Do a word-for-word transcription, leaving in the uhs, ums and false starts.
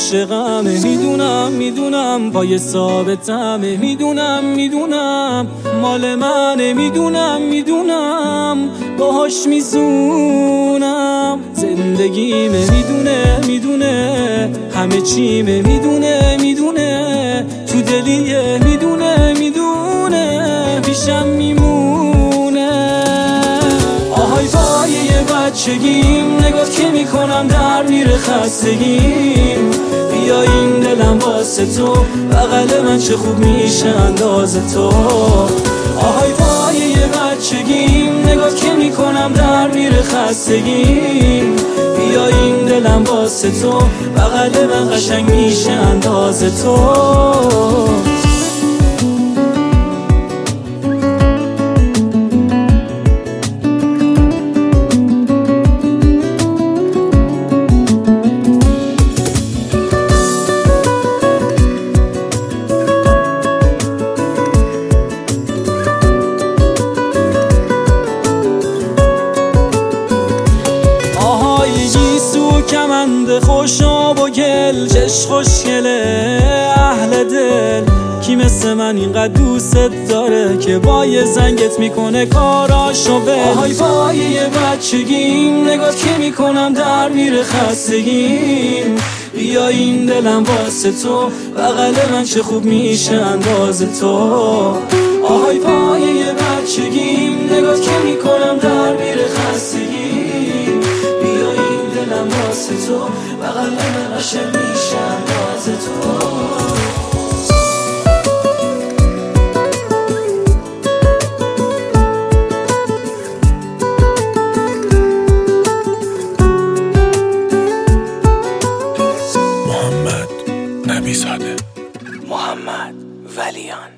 عاشقمه، میدونم میدونم پای ثابتمه، میدونم میدونم مال منه، میدونم میدونم باهاش میزونم زندگیمه، میدونه میدونه همه چیمه، میدونه میدونه تو دلیه، میدونه میدونه پیشم میمونه. آهای پای یه بچگیم نگات که میکنم در میره خستگیم، بیا این دلم واسه تو بغل من چه خوب میشه انداز تو. آهای پای یه بچگیم نگات که میکنم در میره خستگیم، بیا این دلم واسه تو بغل من قشنگ میشه انداز تو. کمند خوشاب و گل چش خوشگله اهل دل، کی مثل من اینقدر دوست داره که با یه زنگت میکنه کاراشو بل. آهای پای یه بچگیم نگات که میکنم در میره خستگیم، بیا این دلم واسه تو بغل من چه خوب میشه انداز تو. آهای پای یه بچگیم نگات که میکنم در میره خستگیم، بیا این دلم واسه تو بغل من قشنگ میشه انداز تو. محمد نبی‌زاده، محمد ولیان.